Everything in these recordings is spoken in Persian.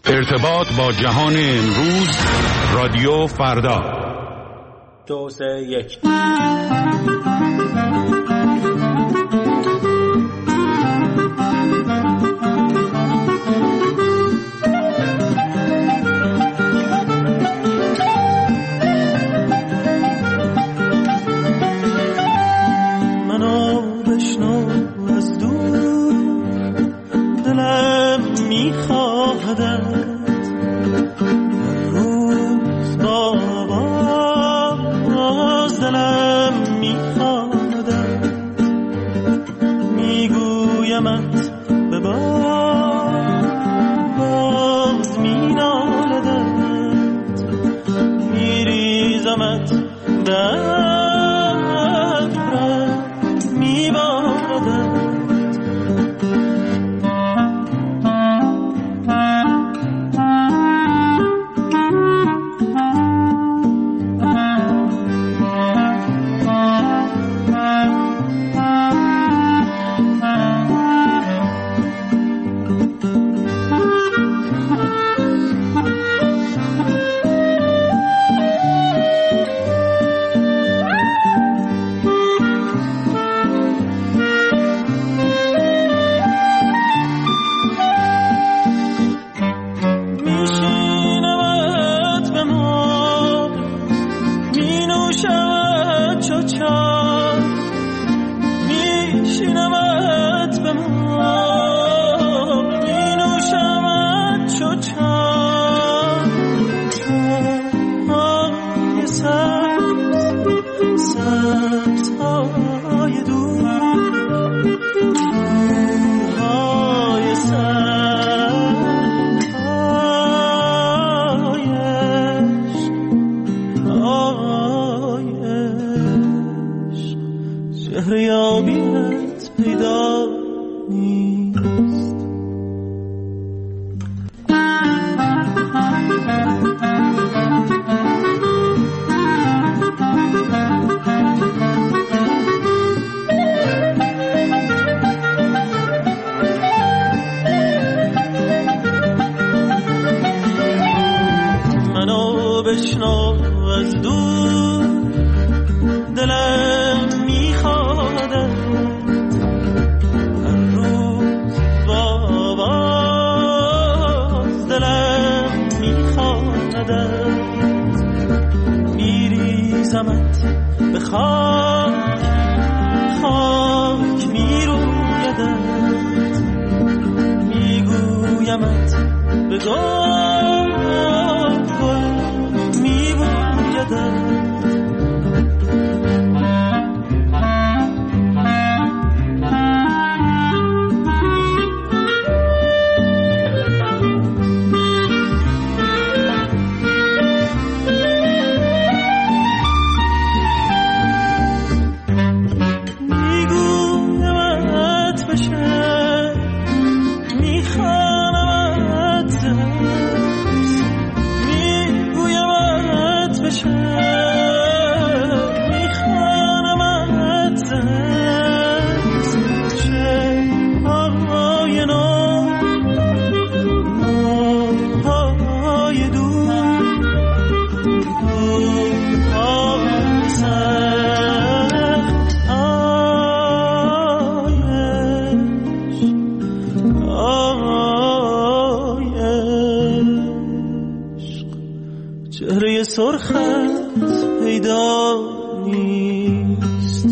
ارتباط با جهان امروز، رادیو فردا 2 3 1. منو بشنو از دور، دلم میخواهد روز باز، دلم میخواهد میگویمت به باز مینالدت میریزمت در میباردت. چهره سرخت پیدا نیست.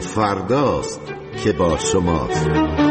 رادیو فرداست که با شماست.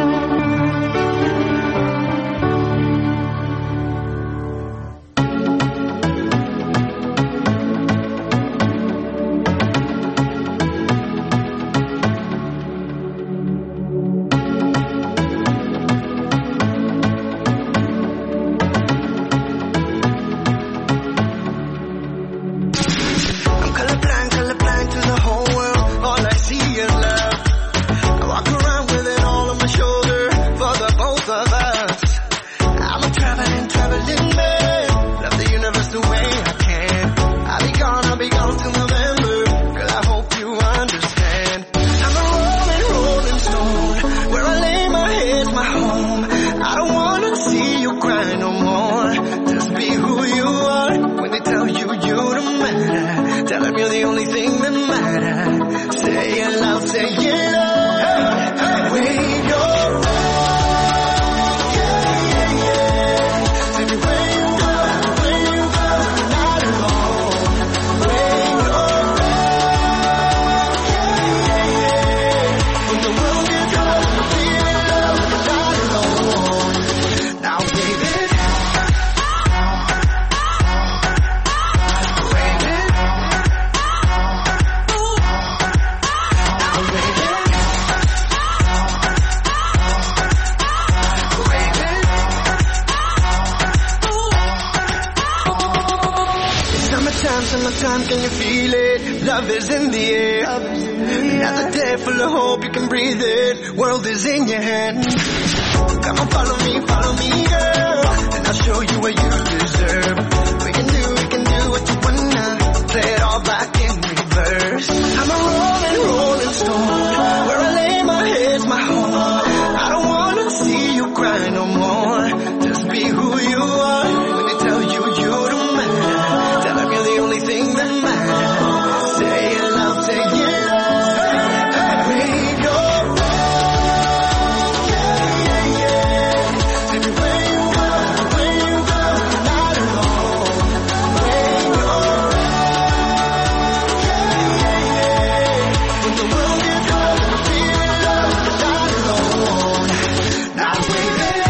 Summertime, can you feel it? Love is in the air. Another day full of hope, you can breathe it. World is in your hand. Come on, follow me, girl, and I'll show you what you deserve. We can do what you wanna. Play it all back in reverse. I'm a rolling stone. Where I lay my head's my home. I don't wanna see you cry no more. Just be who you are. When they tell you you don't matter, tell them you're the only thing that matters. Say it loud, say it loud. Wake up. Take me where you go, not alone. Wake up. When the world gets cold, feel love, not alone. Now wake up.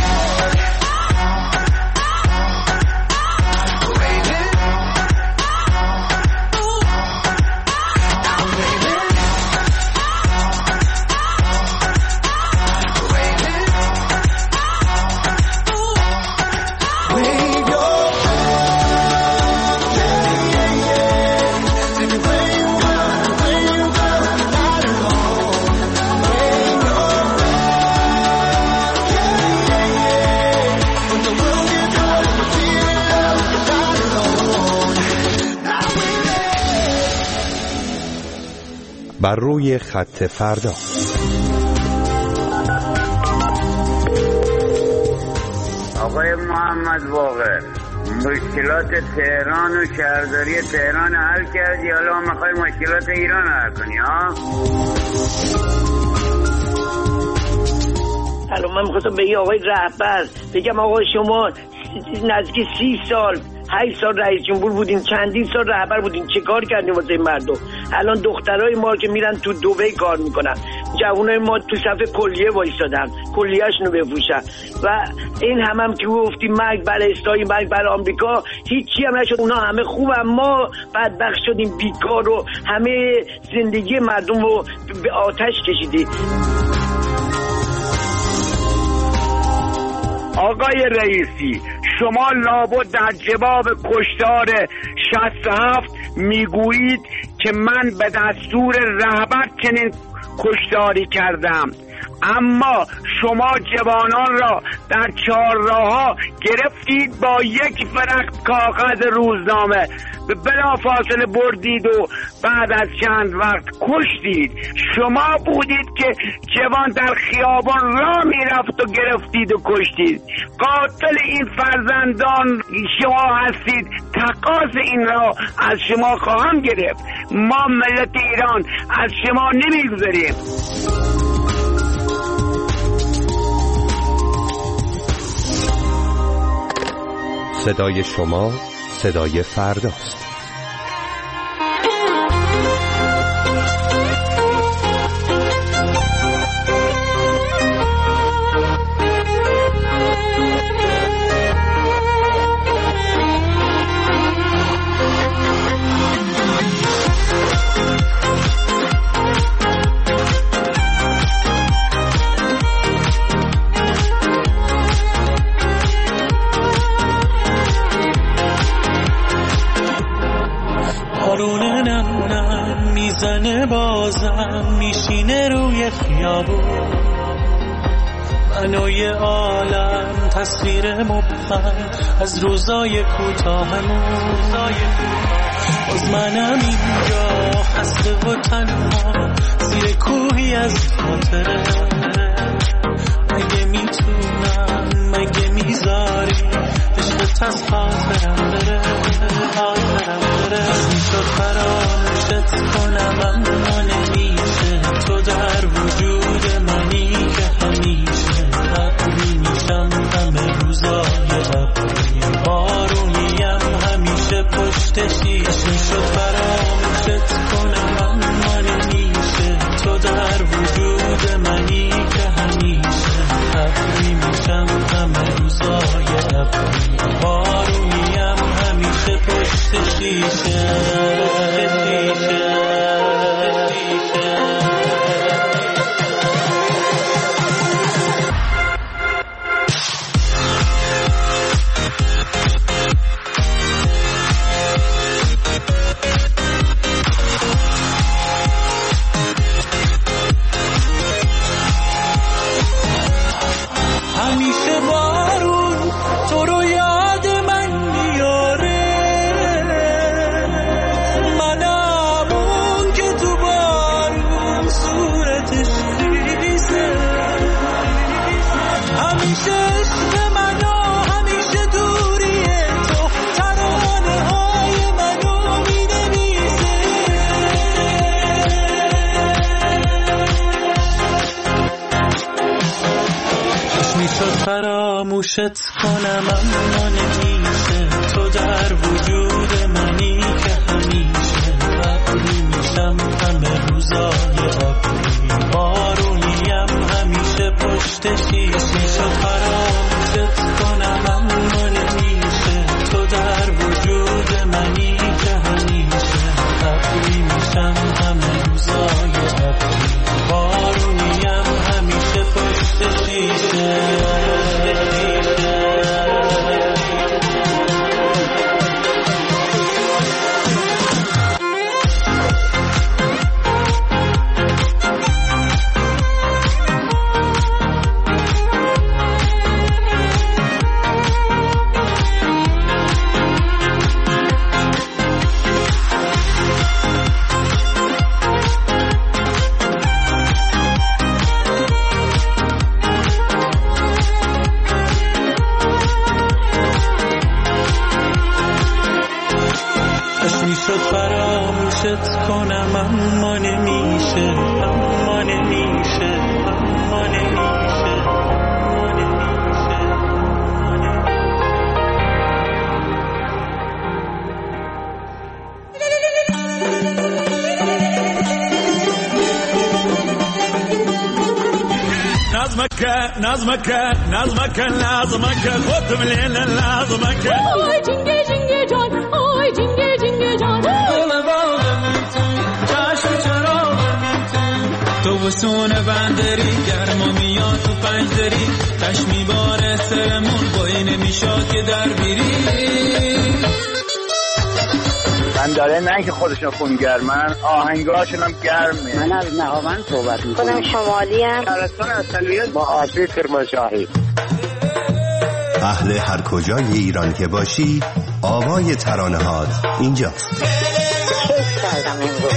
بر روی خط فردا. آقای محمد باقر، مشکلات تهران و شهرداری تهران حل کردی، حالا میخوای مشکلات ایران حل کنی ها؟ الان من میخواستم به آقای رهبر بگم آقا شما نزدیک 30 سال 8 سال رئیس جمهور بودین، چندین سال رهبر بودین، چه کار کردین واسه مردم؟ الان دخترای ما که میرن تو دبی کار میکنن، جوانای ما تو صف کلیه وایسادن کلیه‌اشونو بپوشن و این هم که گفتی مرگ بر اسرائیل، مرگ بر آمریکا، هیچی هم نشد. اونا همه خوبن، ما بدبخت شدیم، بیکار و همه زندگی مردم رو به آتش کشیدیم. آقای رئیسی، شما لابد در جواب کشتار 67 میگویید که من به دستور رهبر چنین کشتاری کردم، اما شما جوانان را در چهارراه‌ها گرفتید، با یک فرق کاغذ روزنامه به بلافاصله بردید و بعد از چند وقت کشتید. شما بودید که جوان در خیابان راه میرفت و گرفتید و کشتید. قاتل این فرزندان شما هستید. تقاضا این را از شما خواهم گرفت. ما ملت ایران از شما نمیگذاریم. صدای شما صدای فرداست. خیابون، من و یه عالم تصویر مبهم از روزای کوتاهمون. باز منم اینجا خسته و تنها زیر کوهی از خاطره. مگه میتونم، مگه میذاری عشقت از خاطرم بره. میشد فراموشت کنم اما نمیشه، تو در وجود منی که همیشه. ابری میشم همه روزای ابری، بارونیم همیشه پشت شیشه. میشد فراموشت کنم اما نمیشه، تو در وجود منی که همیشه. ابری میشم همه روزای ابری، بارونیم همیشه پشت شیشه. فراموشت کنم اما نمیشه، تو در وجود منی که همیشه. ابری میشم همه روزای ابری، بارونیم همیشه پشت شیشه. شد فراموشت کنم اما نمیشه، تو در وجود منی که همیشه. ابری میشم همه روزای ابری، بارونیم همیشه پشت شیشه. فراموشت کنم اما نمیشه، اما نمیشه، اما نمیشه، اما نمیشه. نظمك خد من هنا نظمك. آی جنگه جنگه جان، آی جنگه جنگه جان. تو و سونه بندری گرما میاد تو پنجدری، چشمی باره سرمون بایی نمیشاد که در بیری. من داره نه که خودشون خونگرمن، آهنگاشون هم گرمه. من از نهاوند صحبت میکنم. خودم شمالی ام. شهرستان اصلیت با آبی کرمانشاهی. اهل هر کجای ایران که باشی، آوای ترانه‌هات اینجاست. کیف کردم امروز.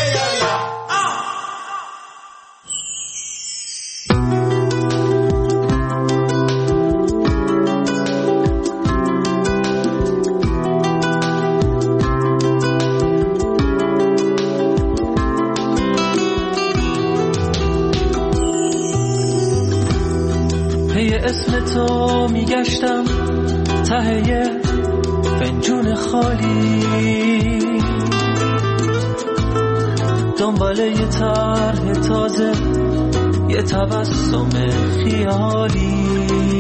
اسم تو میگشتم ته فنجون خالی، دنبال یه طرح تازه، یه تبسم خیالی.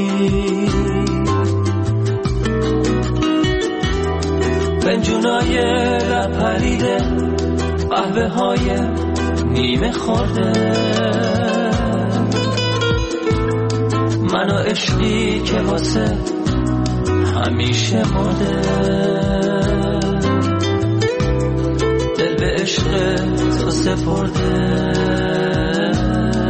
فنجونای لپریده، قهوه های نیمه خورده، من و عشقی که واسه همیشه مرده. دل به عشق تو سپرده.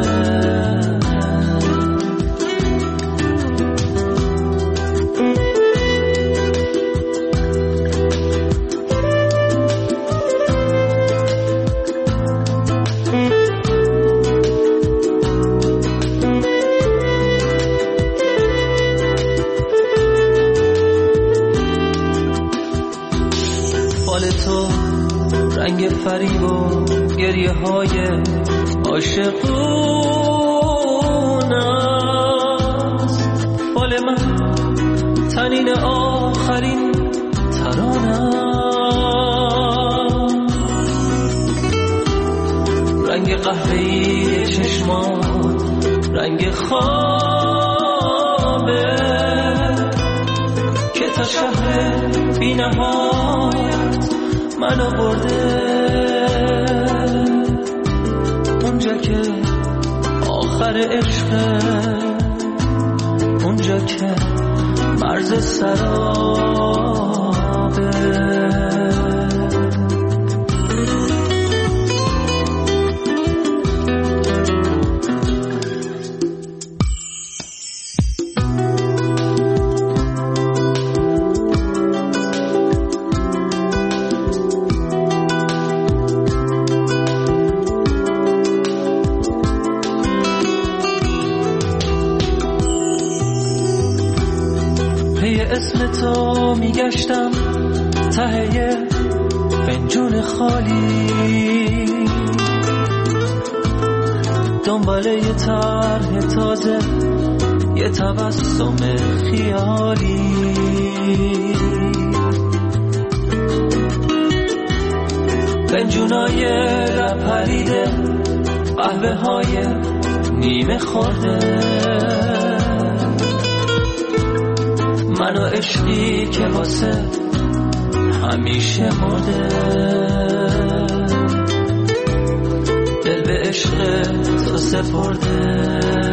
رنگ فریب و گریه های عاشقون است. فال من تنین آخرین ترانه، رنگ قهوه‌ای چشمان رنگ خوابه که تا شهر بی نهایت منو برده، اونجا که آخر عشقه، اونجا که مرز سرابه. اسم تو میگشتم ته فنجون خالی، دنباله یه طرح تازه، یه تبسم خیالی. فنجونای لب پریده، قهوه های نیمه خورده، منو عشقی که واسه همیشه مرده، دل به عشق تو سپرده.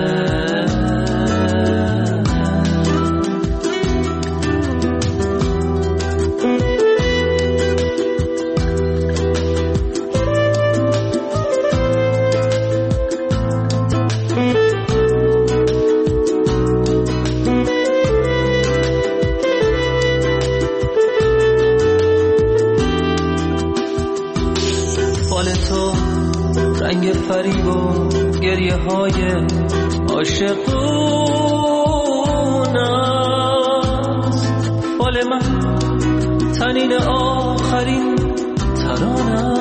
رنگ فریب و گریه های عاشقون است. فال من تنین آخرین ترانه،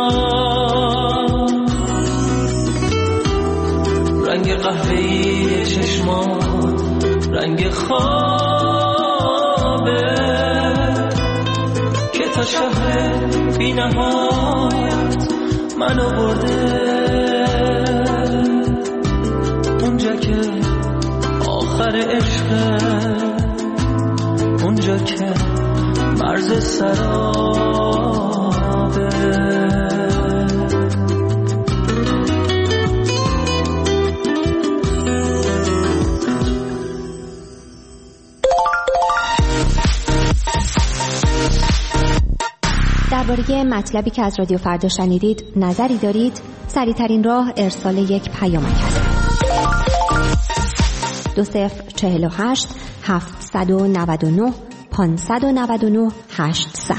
رنگ قهوه‌ای چشمان رنگ خوابه که تا شهر بی نهایت منو برده، اونجا که آخر عشقه، اونجا که مرز سرابه. درباره مطلبی که از رادیو فردا شنیدید نظری دارید؟ سریع‌ترین راه ارسال یک پیامک است. 2048 799 599 800.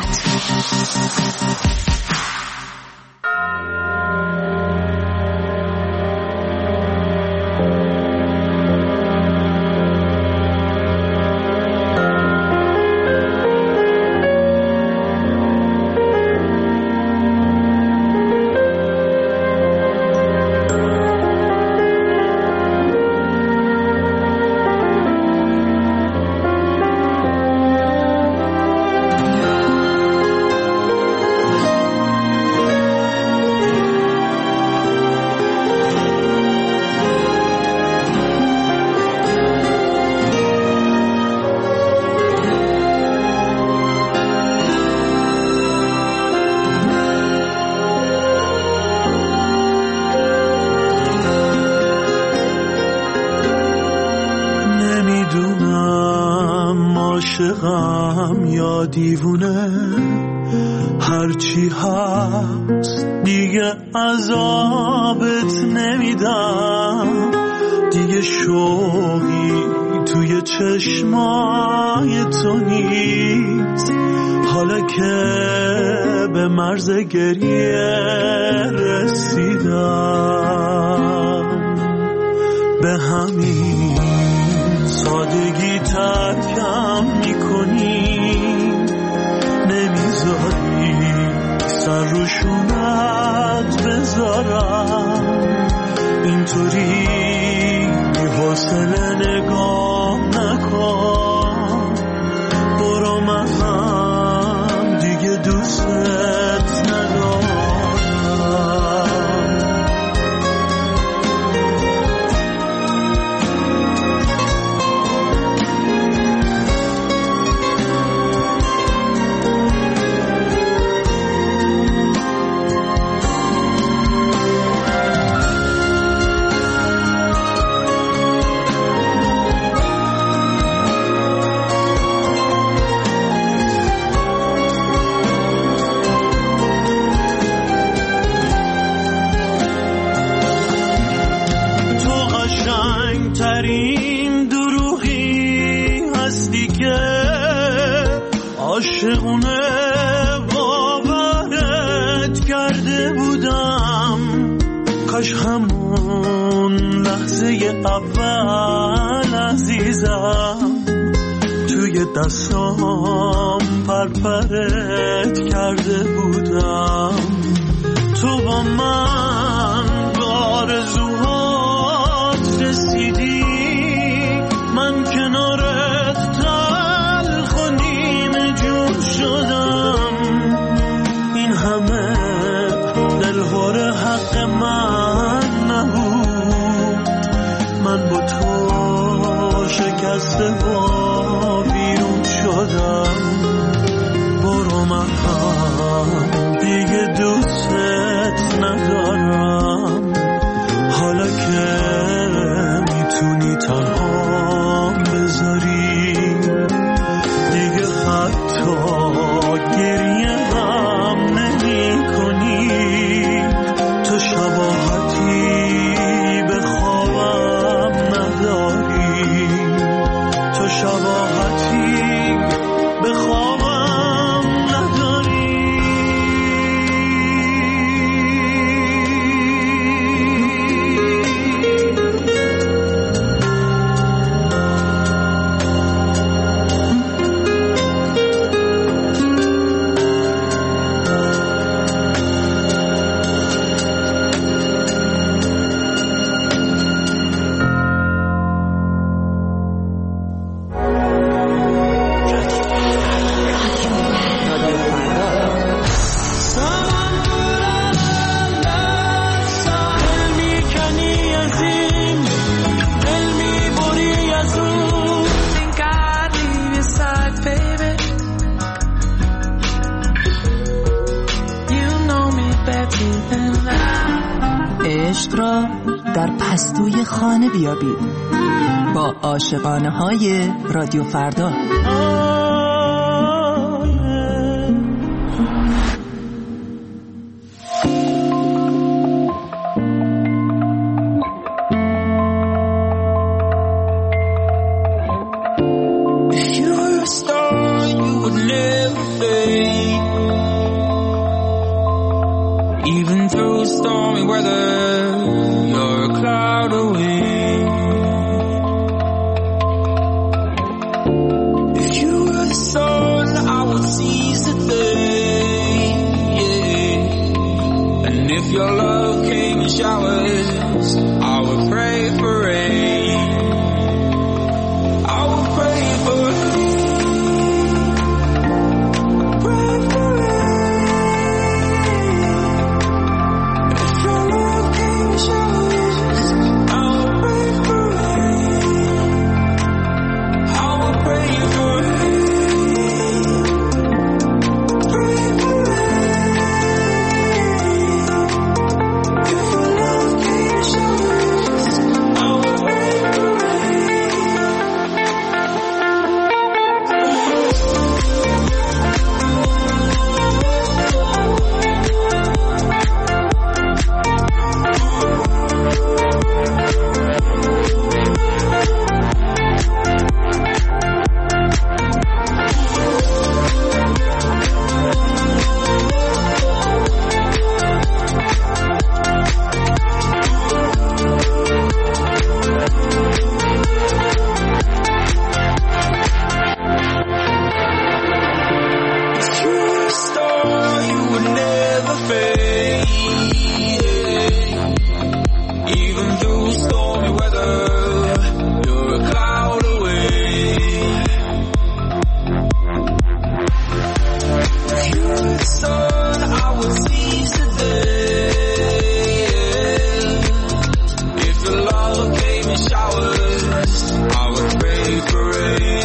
عاشقم یا دیوونه، هرچی هست دیگه عذابت نمیدم، دیگه شوقی توی چشمای تو نیست، حالا که به مرز گریه رسیدم، به همین سادگی ترکم میکنی، نمیذاری سر روشونت بذارم، اینطوری بی حوصله نگاه نکن، برو من هم دیگه دوست ندارم. ترین دروغی هستی که عاشقونه باورت کرده بودم، کاش همون لحظه اول عزیزم توی دستام پرپرت کرده بودم. تو با من آرزوهات رسیدی، من کنارت تلخ و نیمه جون شدم. این همه دلهور حق من نبود، من با تو شکسته و بیرون شدم. برو من هم دیگه دوست ندارم، حالا که میتونی تنها بذاری، دیگه حتی گریه هم نمی کنی. تو شباهتی به خوابم نداری، تو شباهتی به خوابم نداری. عشق را در پستوی خانه بیابید با عاشقانه های رادیو فردا. If you love gave me showers. I would pray for rain.